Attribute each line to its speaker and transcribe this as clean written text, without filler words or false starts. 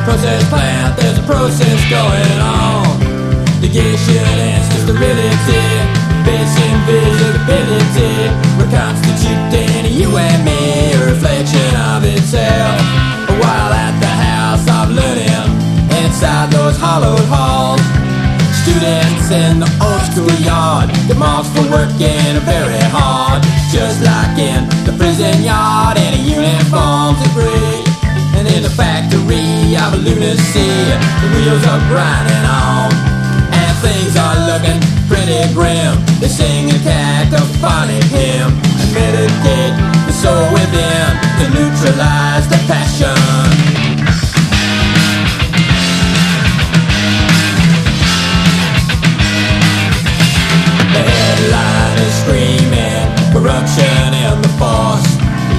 Speaker 1: process plant, there's a process going on. Negation and sterility, base invisibility, reconstituting you and me, a reflection of itself. While at the house of learning, inside those hollowed halls, students in the old school yard get marks for working very hard, just like in the prison yard in a uniform degree. And in the factory of lunacy, the wheels are grinding on, and things are looking pretty grim. They sing a cacophonic hymn and medicate the soul within to neutralize the passion